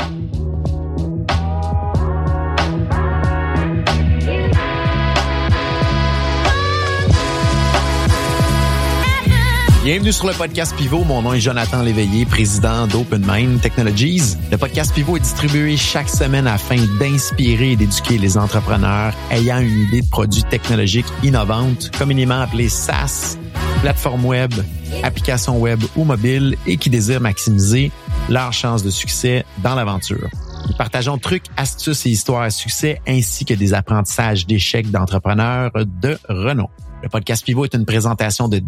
Bienvenue sur le podcast Pivot. Mon nom est Jonathan Léveillé, président d'OpenMind Technologies. Le podcast Pivot est distribué chaque semaine afin d'inspirer et d'éduquer les entrepreneurs ayant une idée de produit technologique innovante, communément appelée SaaS, plateforme web, application web ou mobile et qui désirent maximiser leurs chances de succès dans l'aventure. Nous partageons trucs, astuces et histoires à succès ainsi que des apprentissages d'échecs d'entrepreneurs de renom. Le podcast Pivot est une présentation de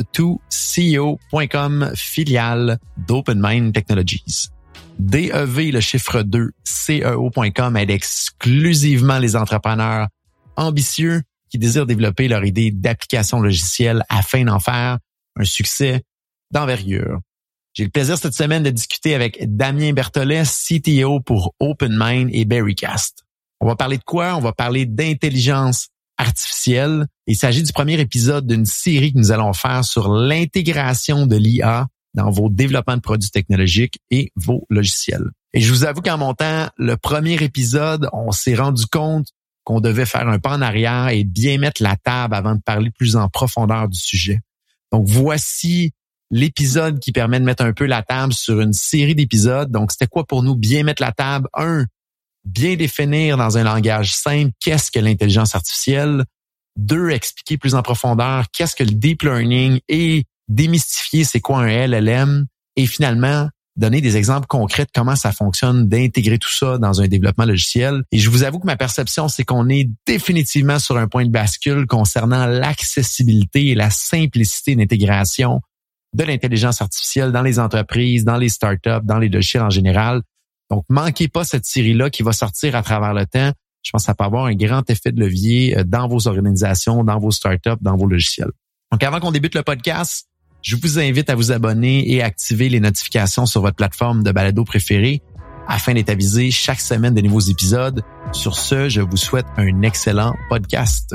dev2ceo.com, filiale d'OpenMind Technologies. DEV, le chiffre 2, CEO.com aide exclusivement les entrepreneurs ambitieux qui désirent développer leur idée d'application logicielle afin d'en faire un succès d'envergure. J'ai le plaisir cette semaine de discuter avec Damien Berthollet, CTO pour OpenMind et Berrycast. On va parler de quoi? On va parler d'intelligence artificielle. Il s'agit du premier épisode d'une série que nous allons faire sur l'intégration de l'IA dans vos développements de produits technologiques et vos logiciels. Et je vous avoue qu'en montant le premier épisode, on s'est rendu compte qu'on devait faire un pas en arrière et bien mettre la table avant de parler plus en profondeur du sujet. Donc, voici l'épisode qui permet de mettre un peu la table sur une série d'épisodes. Donc, c'était quoi pour nous bien mettre la table? 1, bien définir dans un langage simple qu'est-ce que l'intelligence artificielle. 2, expliquer plus en profondeur qu'est-ce que le deep learning et démystifier c'est quoi un LLM. Et finalement, donner des exemples concrets de comment ça fonctionne, d'intégrer tout ça dans un développement logiciel. Et je vous avoue que ma perception, c'est qu'on est définitivement sur un point de bascule concernant l'accessibilité et la simplicité d'intégration de l'intelligence artificielle dans les entreprises, dans les startups, dans les logiciels en général. Donc, manquez pas cette série-là qui va sortir à travers le temps. Je pense que ça peut avoir un grand effet de levier dans vos organisations, dans vos startups, dans vos logiciels. Donc, avant qu'on débute le podcast, je vous invite à vous abonner et activer les notifications sur votre plateforme de balado préférée afin d'être avisé chaque semaine de nouveaux épisodes. Sur ce, je vous souhaite un excellent podcast.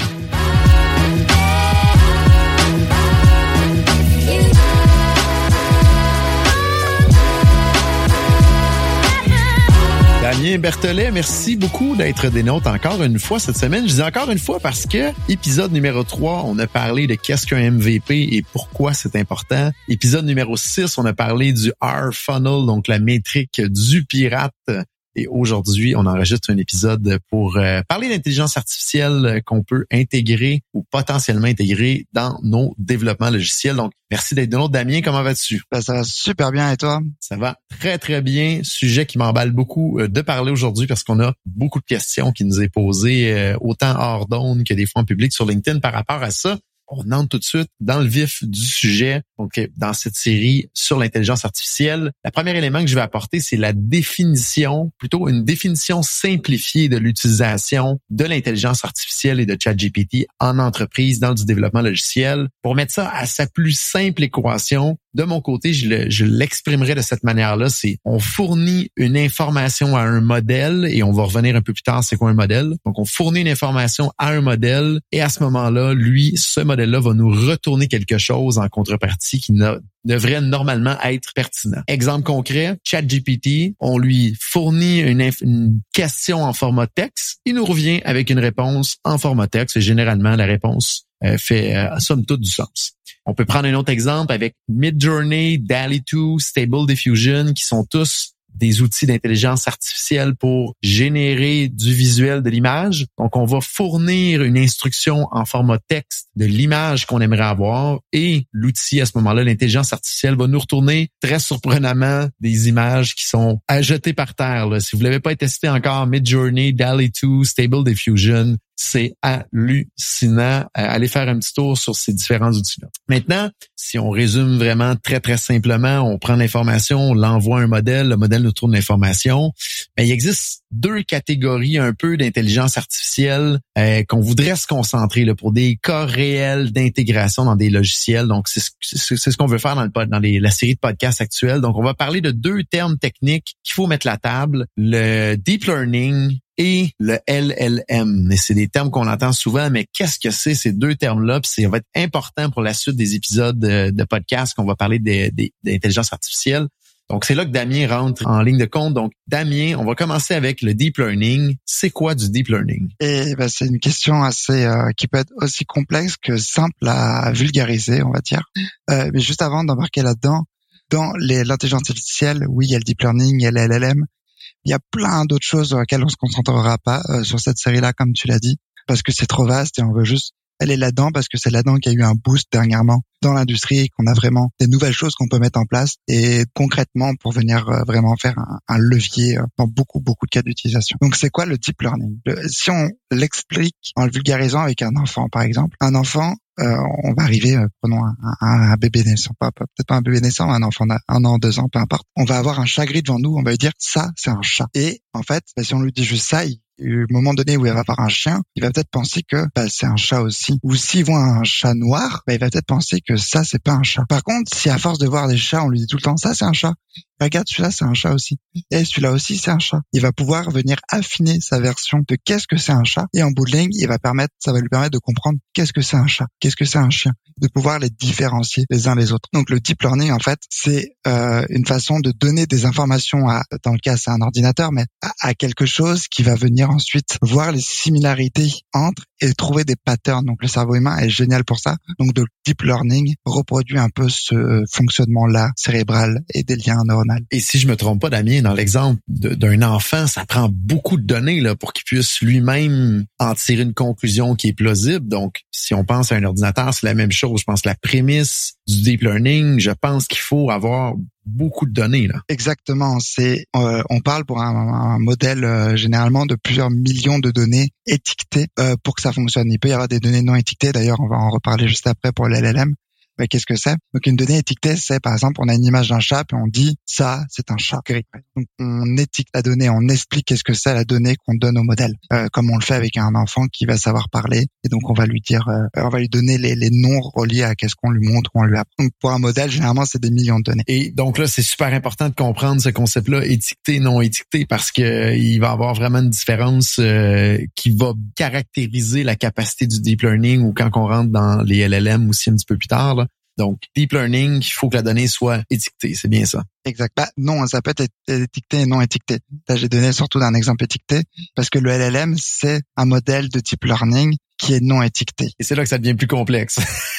Damien Berthollet, merci beaucoup d'être des nôtres encore une fois cette semaine. Je dis encore une fois parce que épisode numéro 3, on a parlé de qu'est-ce qu'un MVP et pourquoi c'est important. Épisode numéro 6, on a parlé du R-Funnel, donc la métrique du pirate. Et aujourd'hui, on enregistre un épisode pour parler d'intelligence artificielle qu'on peut intégrer ou potentiellement intégrer dans nos développements logiciels. Donc, merci d'être de nous. Damien, comment vas-tu? Ça va super bien et toi? Ça va très, très bien. Sujet qui m'emballe beaucoup de parler aujourd'hui parce qu'on a beaucoup de questions qui nous est posées autant hors d'onde que des fois en public sur LinkedIn par rapport à ça. On entre tout de suite dans le vif du sujet. Donc, dans cette série sur l'intelligence artificielle, le premier élément que je vais apporter, c'est la définition, plutôt une définition simplifiée de l'utilisation de l'intelligence artificielle et de ChatGPT en entreprise dans du développement logiciel. Pour mettre ça à sa plus simple équation, de mon côté, je l'exprimerai de cette manière-là, c'est on fournit une information à un modèle et on va revenir un peu plus tard, c'est quoi un modèle? Donc, on fournit une information à un modèle et à ce moment-là, lui, ce modèle-là va nous retourner quelque chose en contrepartie qui devrait normalement être pertinent. Exemple concret, ChatGPT, on lui fournit une question en format texte, il nous revient avec une réponse en format texte et généralement la réponse fait somme toute du sens. On peut prendre un autre exemple avec Midjourney, DALL-E 2, Stable Diffusion, qui sont tous des outils d'intelligence artificielle pour générer du visuel de l'image. Donc, on va fournir une instruction en format texte de l'image qu'on aimerait avoir et l'outil, à ce moment-là, l'intelligence artificielle va nous retourner très surprenamment des images qui sont à jeter par terre. Là. Si vous ne l'avez pas testé encore, Midjourney, DALL-E 2, Stable Diffusion, c'est hallucinant. Allez faire un petit tour sur ces différents outils-là. Maintenant, si on résume vraiment très, très simplement, on prend l'information, on l'envoie à un modèle, le modèle nous tourne l'information. Mais il existe 2 catégories un peu d'intelligence artificielle qu'on voudrait se concentrer là, pour des cas réels d'intégration dans des logiciels. Donc, c'est ce qu'on veut faire dans la série de podcasts actuels. Donc, on va parler de 2 termes techniques qu'il faut mettre à la table. Le deep learning et le LLM. Et c'est des termes qu'on entend souvent, mais qu'est-ce que c'est ces 2 termes-là? Puis ça va être important pour la suite des épisodes de podcast qu'on va parler d'intelligence artificielle. Donc, c'est là que Damien rentre en ligne de compte. Donc, Damien, on va commencer avec le deep learning. C'est quoi du deep learning? Et c'est une question assez qui peut être aussi complexe que simple à vulgariser, on va dire. Mais juste avant d'embarquer là-dedans, dans l'intelligence artificielle, oui, il y a le deep learning, il y a le LLM. Il y a plein d'autres choses sur lesquelles on se concentrera pas sur cette série-là, comme tu l'as dit, parce que c'est trop vaste et on veut juste aller là-dedans parce que c'est là-dedans qu'il y a eu un boost dernièrement dans l'industrie et qu'on a vraiment des nouvelles choses qu'on peut mettre en place et concrètement pour venir vraiment faire un levier dans beaucoup de cas d'utilisation. Donc c'est quoi le deep learning? Si on l'explique en le vulgarisant avec un enfant, par exemple, un enfant, on va arriver, prenons un bébé naissant, peut-être pas un bébé naissant, un enfant d'1 an, 2 ans, peu importe. On va avoir un chat gris devant nous, on va lui dire ça, c'est un chat. Et en fait, si on lui dit juste ça, au moment donné où il va avoir un chien, il va peut-être penser que c'est un chat aussi. Ou s'il voit un chat noir, il va peut-être penser que ça, c'est pas un chat. Par contre, si à force de voir des chats, on lui dit tout le temps ça, c'est un chat. Regarde, celui-là, c'est un chat aussi. Et celui-là aussi, c'est un chat. Il va pouvoir venir affiner sa version de qu'est-ce que c'est un chat. Et en bout de ligne, ça va lui permettre de comprendre qu'est-ce que c'est un chat, qu'est-ce que c'est un chien, de pouvoir les différencier les uns les autres. Donc le deep learning, en fait, c'est une façon de donner des informations dans le cas, c'est un ordinateur, mais à quelque chose qui va venir ensuite voir les similarités entre et trouver des patterns. Donc le cerveau humain est génial pour ça. Donc le deep learning reproduit un peu ce fonctionnement-là cérébral et des liens neuronaux. Et si je me trompe pas, Damien, dans l'exemple d'un enfant, ça prend beaucoup de données là pour qu'il puisse lui-même en tirer une conclusion qui est plausible. Donc, si on pense à un ordinateur, c'est la même chose. Je pense que la prémisse du deep learning, je pense qu'il faut avoir beaucoup de données là. Exactement. On parle pour un modèle généralement de plusieurs millions de données étiquetées pour que ça fonctionne. Il peut y avoir des données non étiquetées. D'ailleurs, on va en reparler juste après pour l'LLM. Mais qu'est-ce que c'est? Donc une donnée étiquetée, c'est par exemple on a une image d'un chat et on dit ça c'est un chat gris. Donc on étiquette la donnée, on explique qu'est-ce que c'est la donnée qu'on donne au modèle, comme on le fait avec un enfant qui va savoir parler et donc on va lui dire, on va lui donner les noms reliés à qu'est-ce qu'on lui montre ou on lui apprend. Donc pour un modèle généralement c'est des millions de données. Et donc là c'est super important de comprendre ce concept-là étiqueté non étiqueté parce que il va avoir vraiment une différence qui va caractériser la capacité du deep learning ou quand on rentre dans les LLM aussi un petit peu plus tard là. Donc, deep learning, il faut que la donnée soit étiquetée, c'est bien ça. Exact. Non, ça peut être étiqueté et non étiqueté. Là, j'ai donné surtout d'un exemple étiqueté parce que le LLM, c'est un modèle de deep learning qui est non étiqueté. Et c'est là que ça devient plus complexe.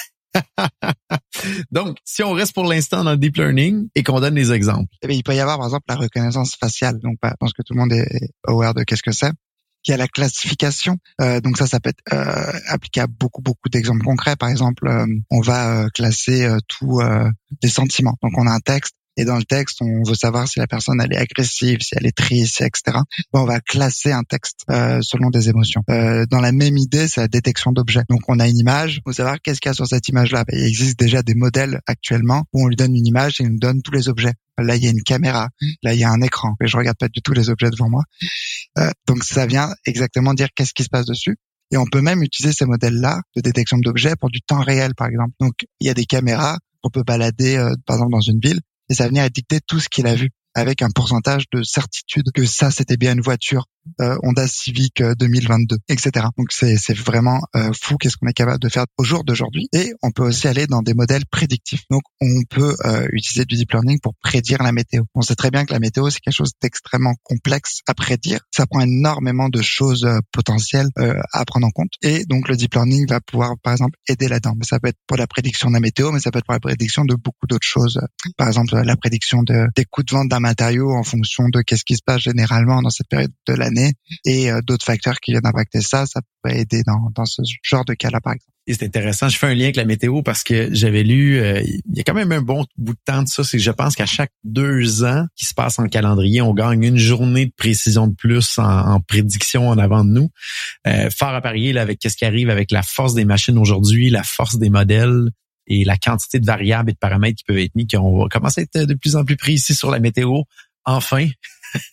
Donc, si on reste pour l'instant dans le deep learning et qu'on donne des exemples. Il peut y avoir, par exemple, la reconnaissance faciale. Donc, je pense que tout le monde est aware de qu'est-ce que c'est. Il y a la classification, donc ça peut être appliqué à beaucoup d'exemples concrets. Par exemple, on va classer tous les sentiments. Donc on a un texte et dans le texte, on veut savoir si la personne elle est agressive, si elle est triste, etc. On va classer un texte selon des émotions. Dans la même idée, c'est la détection d'objets. Donc on a une image, on veut savoir qu'est-ce qu'il y a sur cette image-là. Il existe déjà des modèles actuellement où on lui donne une image et il nous donne tous les objets. Là, il y a une caméra. Là, il y a un écran. Mais je regarde pas du tout les objets devant moi. Donc, ça vient exactement dire qu'est-ce qui se passe dessus. Et on peut même utiliser ces modèles-là de détection d'objets pour du temps réel, par exemple. Donc, il y a des caméras qu'on peut balader, par exemple, dans une ville. Et ça va venir dicter tout ce qu'il a vu avec un pourcentage de certitude que ça, c'était bien une voiture Honda Civic 2022, etc. Donc c'est vraiment fou qu'est-ce qu'on est capable de faire au jour d'aujourd'hui. Et on peut aussi aller dans des modèles prédictifs. Donc on peut utiliser du deep learning pour prédire la météo. On sait très bien que la météo c'est quelque chose d'extrêmement complexe à prédire. Ça prend énormément de choses potentielles à prendre en compte. Et donc le deep learning va pouvoir par exemple aider là-dedans. Mais ça peut être pour la prédiction de la météo, mais ça peut être pour la prédiction de beaucoup d'autres choses. Par exemple la prédiction des coûts de vente d'un matériau en fonction de qu'est-ce qui se passe généralement dans cette période de l'année. Et d'autres facteurs qui viennent impacter ça pourrait aider dans ce genre de cas-là, par exemple. Et c'est intéressant. Je fais un lien avec la météo parce que j'avais lu, il y a quand même un bon bout de temps de ça, c'est que je pense qu'à chaque 2 ans qui se passe en calendrier, on gagne une journée de précision de plus en prédiction en avant de nous. Fort à parier là, avec qu'est-ce qui arrive avec la force des machines aujourd'hui, la force des modèles et la quantité de variables et de paramètres qui peuvent être mis, qu'on va commencer à être de plus en plus précis sur la météo. Enfin,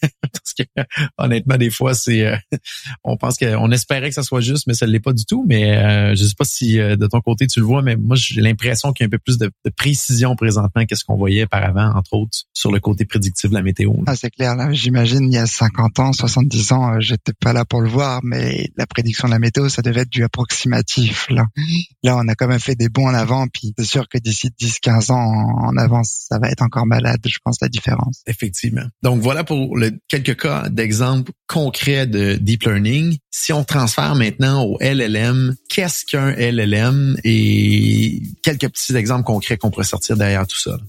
parce que honnêtement, des fois, on pense qu'on espérait que ça soit juste, mais ça ne l'est pas du tout. Mais je sais pas si de ton côté tu le vois, mais moi j'ai l'impression qu'il y a un peu plus de précision présentement qu'est-ce qu'on voyait auparavant, entre autres, sur le côté prédictif de la météo. Ah, c'est clair. Là, j'imagine il y a 50 ans, 70 ans, j'étais pas là pour le voir, mais la prédiction de la météo, ça devait être du approximatif. Là, on a quand même fait des bons en avant, puis c'est sûr que d'ici 10-15 ans en avance, ça va être encore malade, je pense, la différence. Effectivement. Donc voilà pour quelques cas d'exemples concrets de deep learning. Si on transfère maintenant au LLM, qu'est-ce qu'un LLM et quelques petits exemples concrets qu'on pourrait sortir derrière tout ça.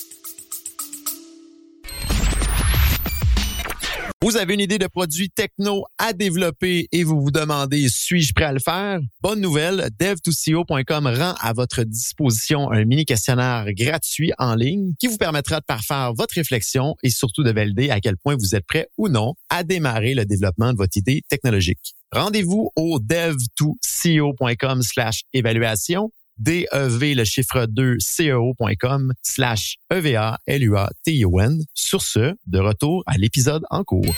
Vous avez une idée de produit techno à développer et vous vous demandez, suis-je prêt à le faire? Bonne nouvelle, dev2co.com rend à votre disposition un mini questionnaire gratuit en ligne qui vous permettra de parfaire votre réflexion et surtout de valider à quel point vous êtes prêt ou non à démarrer le développement de votre idée technologique. Rendez-vous au dev2co.com/évaluation, DEV le chiffre 2 CEO.com/EVALUATION. Sur ce, de retour à l'épisode en cours.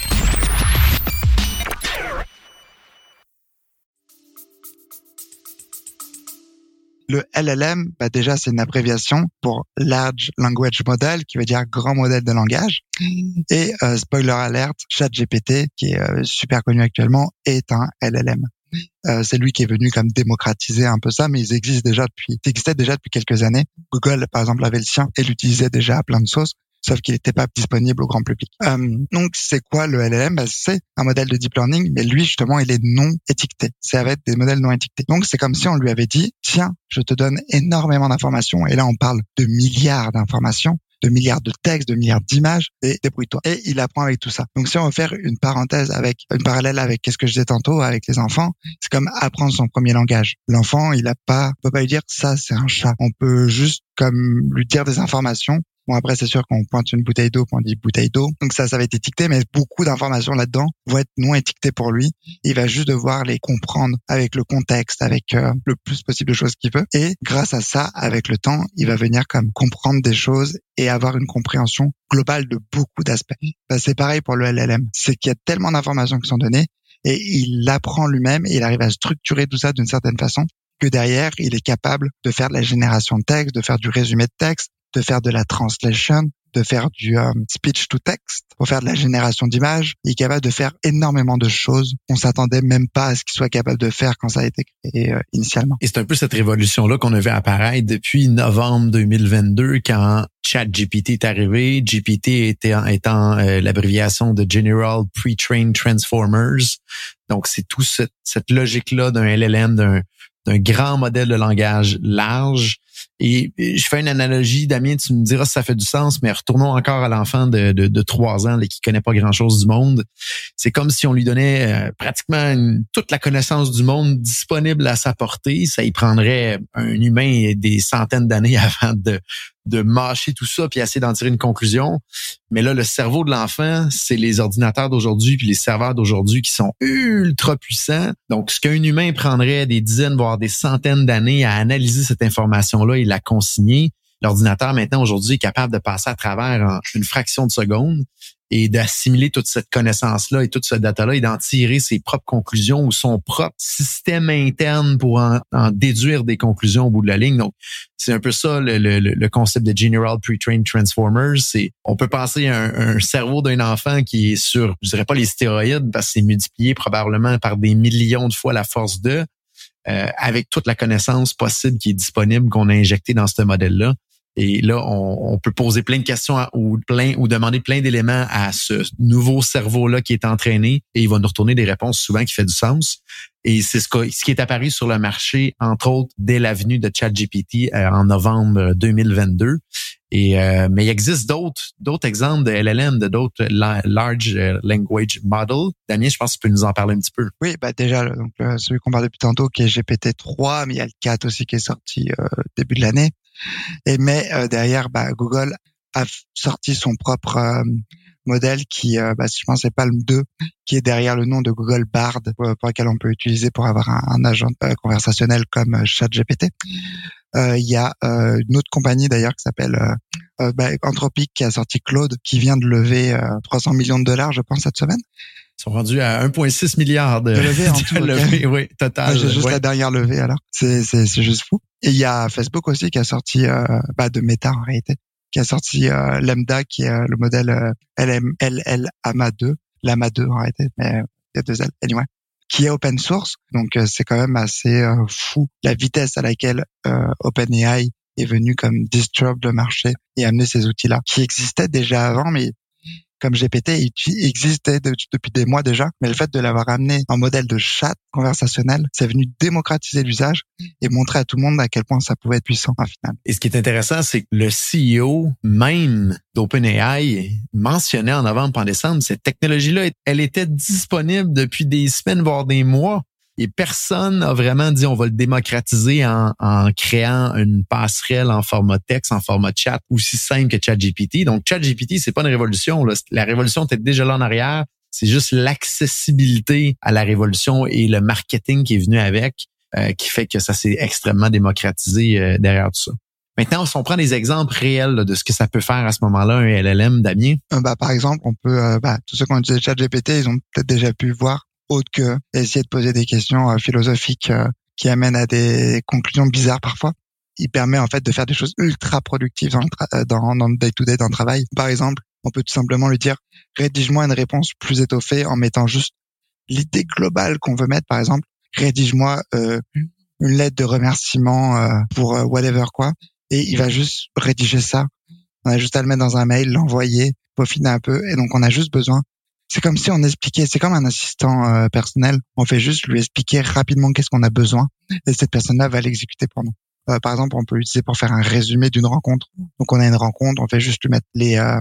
Le LLM, déjà, c'est une abréviation pour Large Language Model, qui veut dire grand modèle de langage. Et spoiler alert, ChatGPT, qui est super connu actuellement, est un LLM. C'est lui qui est venu comme démocratiser un peu ça, mais ils existaient déjà depuis quelques années. Google, par exemple, avait le sien et l'utilisait déjà à plein de sauces, sauf qu'il n'était pas disponible au grand public. Donc, c'est quoi le LLM? C'est un modèle de deep learning, mais lui, justement, il est non étiqueté. C'est avec des modèles non étiquetés. Donc, c'est comme si on lui avait dit, tiens, je te donne énormément d'informations, et là, on parle de milliards d'informations, de milliards de textes, de milliards d'images, et débrouille-toi. Et il apprend avec tout ça. Donc, si on veut faire une parallèle avec qu'est-ce que je disais tantôt avec les enfants, c'est comme apprendre son premier langage. L'enfant, on peut pas lui dire ça, c'est un chat. On peut juste comme lui dire des informations. Bon, après, c'est sûr qu'on pointe une bouteille d'eau, on dit bouteille d'eau. Donc ça va être étiqueté, mais beaucoup d'informations là-dedans vont être non étiquetées pour lui. Il va juste devoir les comprendre avec le contexte, avec le plus possible de choses qu'il veut. Et grâce à ça, avec le temps, il va venir comme comprendre des choses et avoir une compréhension globale de beaucoup d'aspects. C'est pareil pour le LLM. C'est qu'il y a tellement d'informations qui sont données et il l'apprend lui-même et il arrive à structurer tout ça d'une certaine façon que derrière, il est capable de faire de la génération de texte, de faire du résumé de texte, de faire de la translation, de faire du speech to text, pour faire de la génération d'images. Il est capable de faire énormément de choses. On s'attendait même pas à ce qu'il soit capable de faire quand ça a été créé initialement. Et c'est un peu cette révolution-là qu'on a vu apparaître depuis novembre 2022 quand ChatGPT est arrivé. GPT étant l'abréviation de General Pre-trained Transformers. Donc, c'est tout cette logique-là d'un LLM, d'un grand modèle de langage large. Et je fais une analogie, Damien, tu me diras si ça fait du sens, mais retournons encore à l'enfant de 3 ans là, qui connaît pas grand-chose du monde. C'est comme si on lui donnait pratiquement toute la connaissance du monde disponible à sa portée. Ça y prendrait un humain des centaines d'années avant de mâcher tout ça puis essayer d'en tirer une conclusion. Mais là, le cerveau de l'enfant, c'est les ordinateurs d'aujourd'hui puis les serveurs d'aujourd'hui qui sont ultra puissants. Donc, ce qu'un humain prendrait des dizaines, voire des centaines d'années à analyser cette information-là et la consigner, l'ordinateur, maintenant, aujourd'hui, est capable de passer à travers en une fraction de seconde et d'assimiler toute cette connaissance-là et toute ce data-là et d'en tirer ses propres conclusions ou son propre système interne pour en déduire des conclusions au bout de la ligne. Donc, c'est un peu ça le concept de General Pre-trained Transformers. C'est, on peut penser à un cerveau d'un enfant qui est sur, je dirais pas les stéroïdes, parce que c'est multiplié probablement par des millions de fois la force de, avec toute la connaissance possible qui est disponible, qu'on a injectée dans ce modèle-là. Et là, on peut poser plein de questions ou demander plein d'éléments à ce nouveau cerveau-là qui est entraîné et il va nous retourner des réponses souvent qui fait du sens. Et c'est ce qui est apparu sur le marché, entre autres, dès la venue de ChatGPT en novembre 2022. Mais il existe d'autres exemples de LLM, d'autres Large Language Model. Damien, je pense que tu peux nous en parler un petit peu. Oui, déjà, donc, celui qu'on parle depuis tantôt, qui est GPT-3, mais il y a le 4 aussi qui est sorti début de l'année. Mais derrière, Google a sorti son propre modèle qui, si je pense, c'est Palm 2, qui est derrière le nom de Google Bard, pour lequel on peut utiliser pour avoir un agent conversationnel comme ChatGPT. Il y a une autre compagnie d'ailleurs qui s'appelle Anthropic qui a sorti Claude, qui vient de lever 300 millions de dollars, je pense, cette semaine. Ils sont rendus à 1,6 milliard de levées en tout. Levées, oui, total. J'ai juste la dernière levée, alors. C'est juste fou. Et il y a Facebook aussi qui a sorti, de Meta, en réalité, qui a sorti Lambda, qui est le modèle Lama 2, Lama 2, en réalité, mais il y a 2 L, anyway, qui est open source. Donc, c'est quand même assez fou la vitesse à laquelle OpenAI est venu comme disrupt le marché et amener ces outils-là, qui existaient déjà avant, mais comme GPT, il existait depuis des mois déjà, mais le fait de l'avoir amené en modèle de chat conversationnel, c'est venu démocratiser l'usage et montrer à tout le monde à quel point ça pouvait être puissant, au final. Et ce qui est intéressant, c'est que le CEO même d'OpenAI mentionnait en novembre, en décembre, cette technologie-là, elle était disponible depuis des semaines, voire des mois. Et personne n'a vraiment dit on va le démocratiser en créant une passerelle en format texte, en format chat, aussi simple que ChatGPT. Donc, ChatGPT, c'est pas une révolution, là. La révolution était déjà là en arrière. C'est juste l'accessibilité à la révolution et le marketing qui est venu avec qui fait que ça s'est extrêmement démocratisé derrière tout ça. Maintenant, si on prend des exemples réels là, de ce que ça peut faire à ce moment-là, un LLM, Damien. Par exemple, on peut, tous ceux qui ont utilisé ChatGPT, ils ont peut-être déjà pu voir autre que essayer de poser des questions philosophiques qui amènent à des conclusions bizarres parfois. Il permet en fait de faire des choses ultra productives dans le day-to-day dans le travail. Par exemple, on peut tout simplement lui dire « Rédige-moi une réponse plus étoffée en mettant juste l'idée globale qu'on veut mettre. Par exemple, rédige-moi une lettre de remerciement pour whatever quoi. » Et il va juste rédiger ça. On a juste à le mettre dans un mail, l'envoyer, peaufiner un peu. Et donc, on a juste besoin. C'est comme si on expliquait, c'est comme un assistant personnel. On fait juste lui expliquer rapidement qu'est-ce qu'on a besoin et cette personne-là va l'exécuter pour nous. Par exemple, on peut l'utiliser pour faire un résumé d'une rencontre. Donc, on a une rencontre, on fait juste lui mettre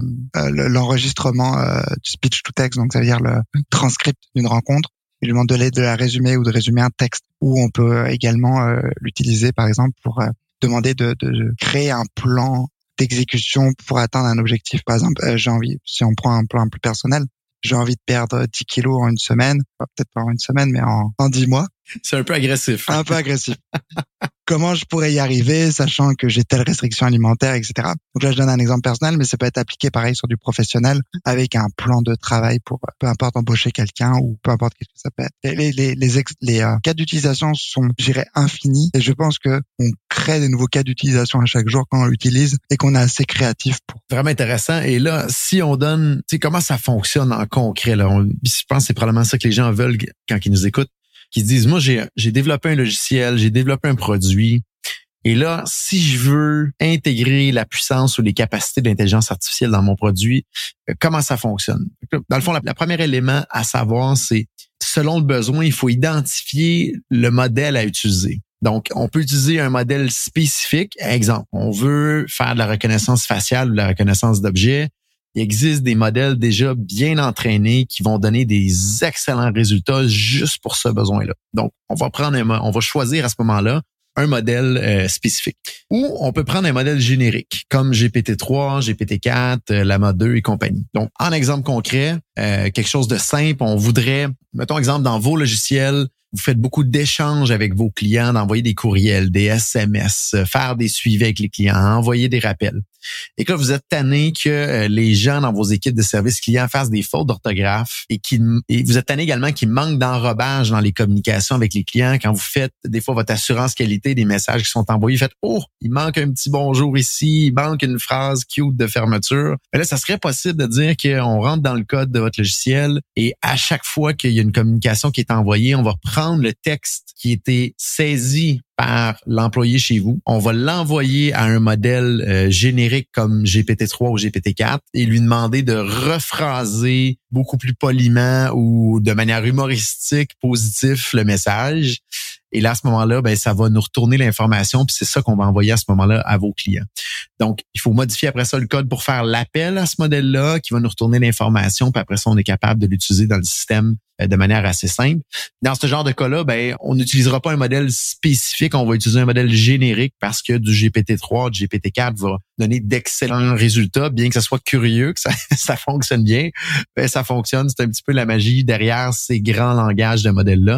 l'enregistrement du speech to text, donc ça veut dire le transcript d'une rencontre. Il lui demande de la résumer ou de résumer un texte. Ou on peut également l'utiliser, par exemple, pour demander de créer un plan d'exécution pour atteindre un objectif. Par exemple, si on prend un plan plus personnel, j'ai envie de perdre 10 kilos en une semaine, peut-être pas en une semaine, mais en 10 mois. C'est un peu agressif. Un peu agressif. Comment je pourrais y arriver, sachant que j'ai telle restriction alimentaire, etc. Donc là, je donne un exemple personnel, mais ça peut être appliqué pareil sur du professionnel, avec un plan de travail pour peu importe embaucher quelqu'un ou peu importe qu'est-ce que ça peut être. Les cas d'utilisation sont, je dirais, infinis, et je pense que on crée des nouveaux cas d'utilisation à chaque jour quand on l'utilise et qu'on est assez créatif pour. Vraiment intéressant. Et là, si on donne, tu sais, comment ça fonctionne en concret, là, je pense que c'est probablement ça que les gens veulent quand ils nous écoutent, qui se disent, moi, j'ai développé un logiciel, j'ai développé un produit. Et là, si je veux intégrer la puissance ou les capacités de l'intelligence artificielle dans mon produit, comment ça fonctionne? Dans le fond, le premier élément à savoir, c'est selon le besoin, il faut identifier le modèle à utiliser. Donc, on peut utiliser un modèle spécifique. Exemple, on veut faire de la reconnaissance faciale ou de la reconnaissance d'objets. Il existe des modèles déjà bien entraînés qui vont donner des excellents résultats juste pour ce besoin-là. Donc, on va choisir à ce moment-là un modèle spécifique. Ou on peut prendre un modèle générique, comme GPT-3, GPT-4, Llama 2 et compagnie. Donc, en exemple concret, quelque chose de simple, on voudrait, mettons exemple, dans vos logiciels, vous faites beaucoup d'échanges avec vos clients, d'envoyer des courriels, des SMS, faire des suivis avec les clients, envoyer des rappels. Et que vous êtes tanné que les gens dans vos équipes de service clients fassent des fautes d'orthographe et vous êtes tanné également qu'il manque d'enrobage dans les communications avec les clients quand vous faites des fois votre assurance qualité des messages qui sont envoyés. Vous faites « Oh, il manque un petit bonjour ici, il manque une phrase cute de fermeture. » Mais là, ça serait possible de dire qu'on rentre dans le code de votre logiciel et à chaque fois qu'il y a une communication qui est envoyée, on va prendre le texte qui a été saisi par l'employé chez vous. On va l'envoyer à un modèle générique comme GPT-3 ou GPT-4 et lui demander de rephraser beaucoup plus poliment ou de manière humoristique, positif le message. Et là, à ce moment-là, ça va nous retourner l'information, puis c'est ça qu'on va envoyer à ce moment-là à vos clients. Donc, il faut modifier après ça le code pour faire l'appel à ce modèle-là, qui va nous retourner l'information, puis après ça, on est capable de l'utiliser dans le système de manière assez simple. Dans ce genre de cas-là, on n'utilisera pas un modèle spécifique, on va utiliser un modèle générique parce que du GPT-3, du GPT-4 va donner d'excellents résultats, bien que ça soit curieux, que ça fonctionne bien. Ça fonctionne, c'est un petit peu la magie derrière ces grands langages de modèles-là.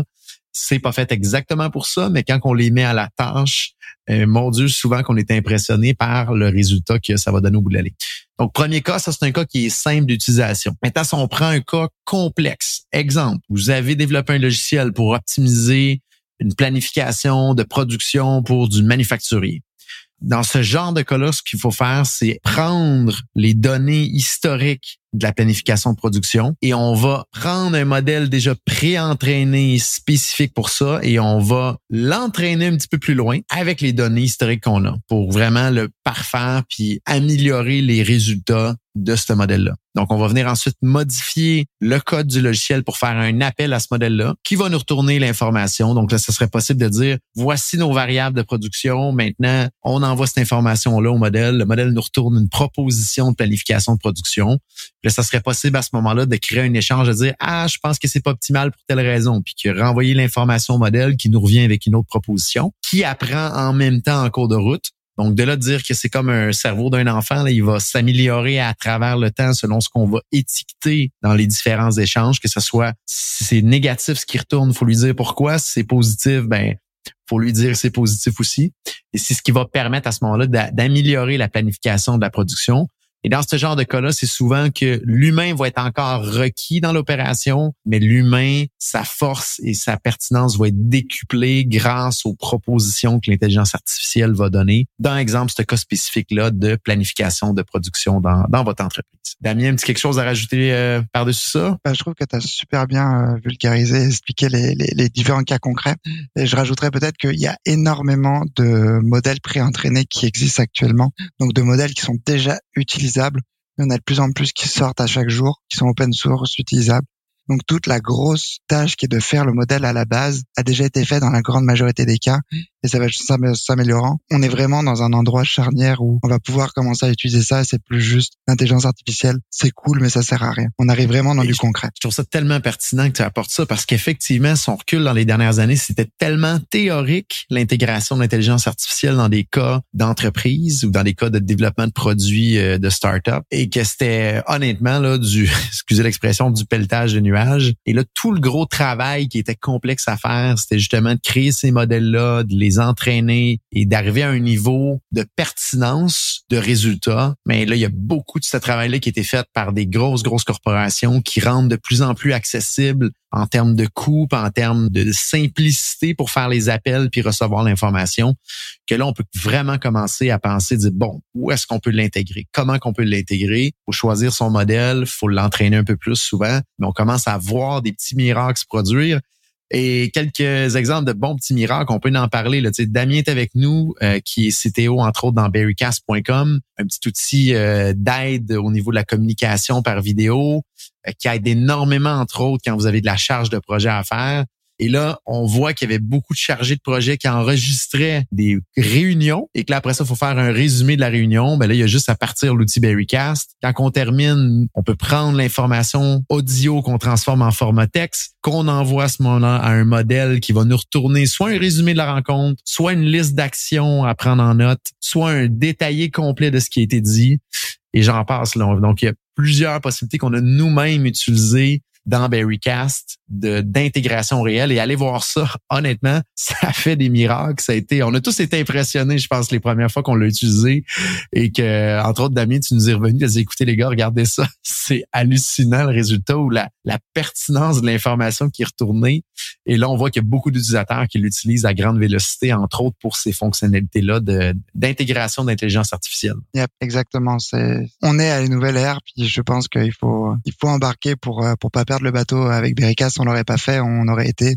c'est pas fait exactement pour ça, mais quand on les met à la tâche, mon Dieu, souvent qu'on est impressionné par le résultat que ça va donner au bout de la ligne. Donc, premier cas, ça, c'est un cas qui est simple d'utilisation. Maintenant, si on prend un cas complexe, exemple, vous avez développé un logiciel pour optimiser une planification de production pour du manufacturier. Dans ce genre de cas-là, ce qu'il faut faire, c'est prendre les données historiques de la planification de production et on va prendre un modèle déjà pré-entraîné spécifique pour ça et on va l'entraîner un petit peu plus loin avec les données historiques qu'on a pour vraiment le parfaire puis améliorer les résultats de ce modèle-là. Donc, on va venir ensuite modifier le code du logiciel pour faire un appel à ce modèle-là qui va nous retourner l'information. Donc là, ce serait possible de dire, voici nos variables de production. Maintenant, on envoie cette information-là au modèle. Le modèle nous retourne une proposition de planification de production. Puis là, ça serait possible à ce moment-là de créer un échange, de dire, je pense que c'est pas optimal pour telle raison. Puis que renvoyer l'information au modèle qui nous revient avec une autre proposition qui apprend en même temps en cours de route. Donc, de là de dire que c'est comme un cerveau d'un enfant, là, il va s'améliorer à travers le temps selon ce qu'on va étiqueter dans les différents échanges, que ce soit si c'est négatif ce qui retourne, faut lui dire pourquoi. Si c'est positif, faut lui dire que c'est positif aussi. Et c'est ce qui va permettre à ce moment-là d'améliorer la planification de la production. Et dans ce genre de cas-là, c'est souvent que l'humain va être encore requis dans l'opération, mais l'humain, sa force et sa pertinence vont être décuplées grâce aux propositions que l'intelligence artificielle va donner. Dans l'exemple, ce cas spécifique-là de planification de production dans votre entreprise. Damien, as-tu quelque chose à rajouter par-dessus ça? Je trouve que tu as super bien vulgarisé et expliqué les différents cas concrets. Et je rajouterais peut-être qu'il y a énormément de modèles pré-entraînés qui existent actuellement, donc de modèles qui sont déjà utilisables. Il y en a de plus en plus qui sortent à chaque jour, qui sont open source, utilisables. Donc toute la grosse tâche qui est de faire le modèle à la base a déjà été faite dans la grande majorité des cas et ça va s'améliorant. On est vraiment dans un endroit charnière où on va pouvoir commencer à utiliser ça. C'est plus juste l'intelligence artificielle. C'est cool, mais ça sert à rien. On arrive vraiment dans du concret. Je trouve ça tellement pertinent que tu apportes ça parce qu'effectivement, si on recule dans les dernières années, c'était tellement théorique l'intégration de l'intelligence artificielle dans des cas d'entreprise ou dans des cas de développement de produits de start-up et que c'était honnêtement là excusez l'expression, du pelletage de nuages. Et là, tout le gros travail qui était complexe à faire, c'était justement de créer ces modèles-là, de les entraîner et d'arriver à un niveau de pertinence de résultats. Mais là, il y a beaucoup de ce travail-là qui a été fait par des grosses corporations qui rendent de plus en plus accessible en termes de coûts, en termes de simplicité pour faire les appels puis recevoir l'information, que là, on peut vraiment commencer à penser, dire, bon, où est-ce qu'on peut l'intégrer? Comment qu'on peut l'intégrer? Faut choisir son modèle, faut l'entraîner un peu plus souvent, mais on commence à voir des petits miracles se produire. Et quelques exemples de bons petits miracles, on peut en parler. Là. Damien est avec nous, qui est CTO, entre autres, dans berrycast.com, un petit outil d'aide au niveau de la communication par vidéo, qui aide énormément, entre autres, quand vous avez de la charge de projet à faire. Et là, on voit qu'il y avait beaucoup de chargés de projet qui enregistraient des réunions et que là, après ça, il faut faire un résumé de la réunion. Là, il y a juste à partir l'outil Berrycast. Quand on termine, on peut prendre l'information audio qu'on transforme en format texte, qu'on envoie à ce moment-là à un modèle qui va nous retourner soit un résumé de la rencontre, soit une liste d'actions à prendre en note, soit un détaillé complet de ce qui a été dit. Et j'en passe là. Donc, il y a plusieurs possibilités qu'on a nous-mêmes utilisées dans Berrycast d'intégration réelle et allez voir ça. Honnêtement, ça fait des miracles. On a tous été impressionnés, je pense, les premières fois qu'on l'a utilisé et que, entre autres, Damien, tu nous es revenu, tu as dit, écoutez les gars, regardez ça. C'est hallucinant le résultat ou la pertinence de l'information qui est retournée. Et là, on voit qu'il y a beaucoup d'utilisateurs qui l'utilisent à grande vélocité, entre autres pour ces fonctionnalités-là d'intégration d'intelligence artificielle. Yep, exactement. On est à une nouvelle ère, puis je pense qu'il faut embarquer pour pas perdre le bateau. Avec Berrycast, on l'aurait pas fait, on aurait été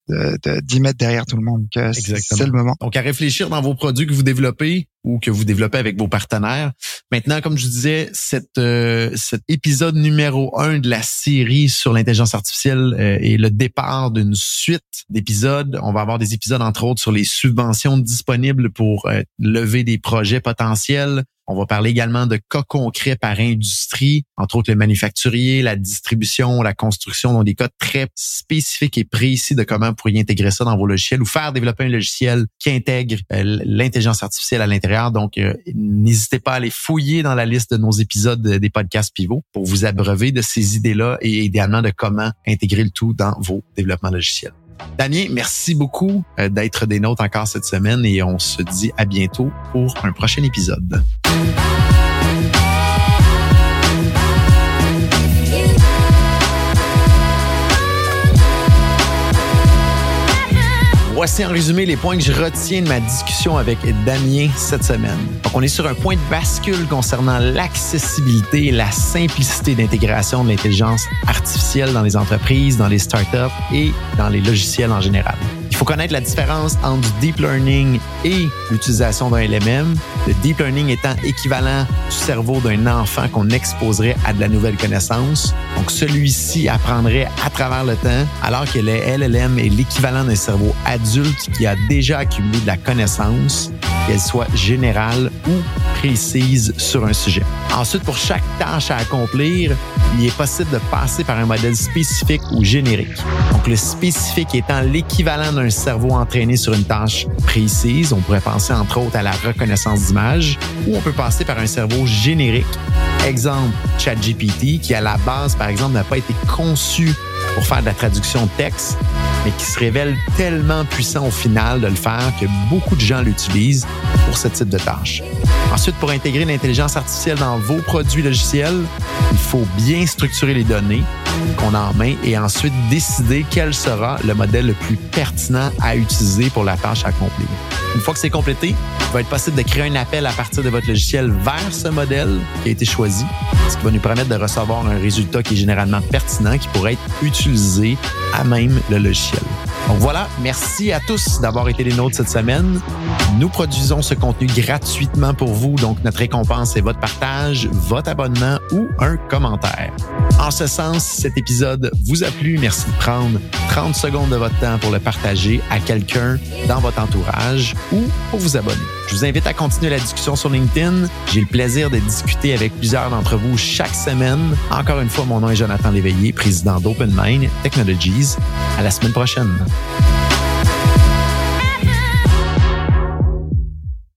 de 10 mètres derrière tout le monde. C'est le moment. Donc, à réfléchir dans vos produits que vous développez ou que vous développez avec vos partenaires. Maintenant, comme je vous disais, cet épisode numéro 1 de la série sur l'intelligence artificielle est le départ d'une suite d'épisodes. On va avoir des épisodes, entre autres, sur les subventions disponibles pour lever des projets potentiels. On va parler également de cas concrets par industrie, entre autres le manufacturier, la distribution, la construction, donc des cas très spécifiques et précis de comment vous pourriez intégrer ça dans vos logiciels ou faire développer un logiciel qui intègre l'intelligence artificielle à l'intérieur. Donc, n'hésitez pas à aller fouiller dans la liste de nos épisodes des podcasts Pivot pour vous abreuver de ces idées-là et idéalement de comment intégrer le tout dans vos développements logiciels. Damien, merci beaucoup d'être des nôtres encore cette semaine et on se dit à bientôt pour un prochain épisode. Voici en résumé les points que je retiens de ma discussion avec Damien cette semaine. Donc, on est sur un point de bascule concernant l'accessibilité et la simplicité d'intégration de l'intelligence artificielle dans les entreprises, dans les startups et dans les logiciels en général. Il faut connaître la différence entre du deep learning et l'utilisation d'un LLM. Le deep learning étant équivalent du cerveau d'un enfant qu'on exposerait à de la nouvelle connaissance. Donc, celui-ci apprendrait à travers le temps, alors que le LLM est l'équivalent d'un cerveau adulte qui a déjà accumulé de la connaissance, qu'elle soit générale ou précise sur un sujet. Ensuite, pour chaque tâche à accomplir, il est possible de passer par un modèle spécifique ou générique. Donc, le spécifique étant l'équivalent d'un cerveau entraîné sur une tâche précise. On pourrait penser entre autres à la reconnaissance d'images, ou on peut passer par un cerveau générique. Exemple, ChatGPT, qui à la base, par exemple, n'a pas été conçu pour faire de la traduction de texte, mais qui se révèle tellement puissant au final de le faire que beaucoup de gens l'utilisent pour ce type de tâche. Ensuite, pour intégrer l'intelligence artificielle dans vos produits logiciels, il faut bien structurer les données qu'on a en main et ensuite décider quel sera le modèle le plus pertinent à utiliser pour la tâche à accomplir. Une fois que c'est complété, il va être possible de créer un appel à partir de votre logiciel vers ce modèle qui a été choisi, ce qui va nous permettre de recevoir un résultat qui est généralement pertinent, qui pourrait être utilisé à même le logiciel. Donc voilà, merci à tous d'avoir été les nôtres cette semaine. Nous produisons ce contenu gratuitement pour vous, donc notre récompense est votre partage, votre abonnement ou un commentaire. En ce sens, si cet épisode vous a plu, merci de prendre 30 secondes de votre temps pour le partager à quelqu'un dans votre entourage ou pour vous abonner. Je vous invite à continuer la discussion sur LinkedIn. J'ai le plaisir de discuter avec plusieurs d'entre vous chaque semaine. Encore une fois, mon nom est Jonathan Léveillé, président d'Open Mind Technologies. À la semaine prochaine.